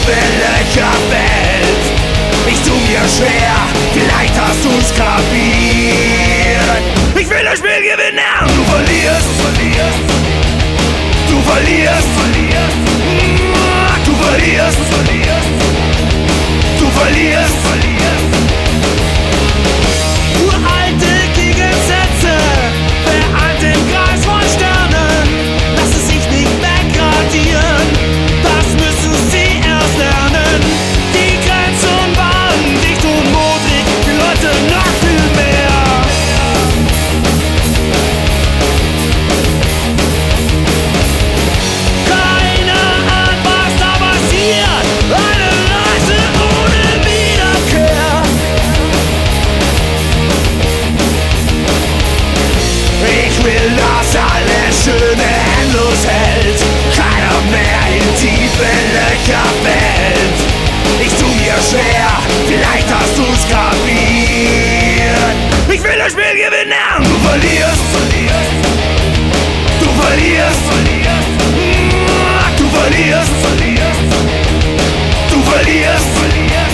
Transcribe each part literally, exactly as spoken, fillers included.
tiefe Löcher fällt. Ich tu mir schwer, vielleicht hast du's kapiert. Ich will das Spiel gewinnen. Du verlierst, verlierst. Du verlierst, verlierst. Du verlierst, verlierst. Du verlierst, verlierst. Uralte Gegensätze, verarmt im Kreis von Sternen. Lass es sich nicht weggradieren, das müssen sie erst lernen. Die Grenzen waren dicht und modrig, die Leute noch viel mehr. Keine Ahnung, was da passiert, eine Reise ohne Wiederkehr. Ich will, dass alles Schöne endlos hält, keiner mehr in tiefe Löcher fällt. Ich tu mir schwer, vielleicht hast du's kapiert. Ich will das Spiel gewinnen. Du verlierst, verlierst. Du verlierst, verlierst. Du verlierst, verlierst. Du verlierst, verlierst.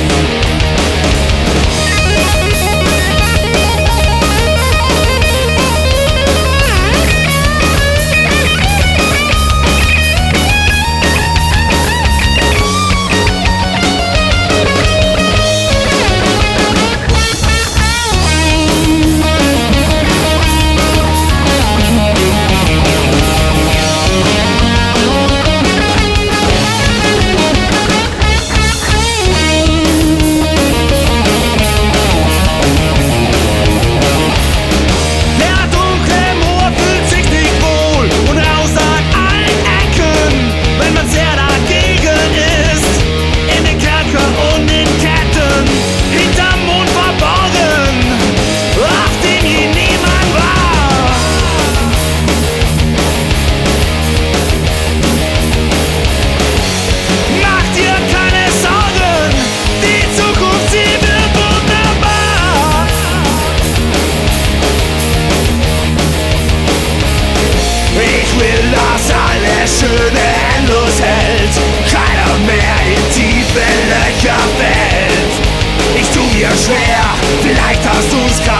Schöne endlos hält, keiner mehr in tiefe Löcher fällt. Ich tu mir schwer, vielleicht hast du's kapiert.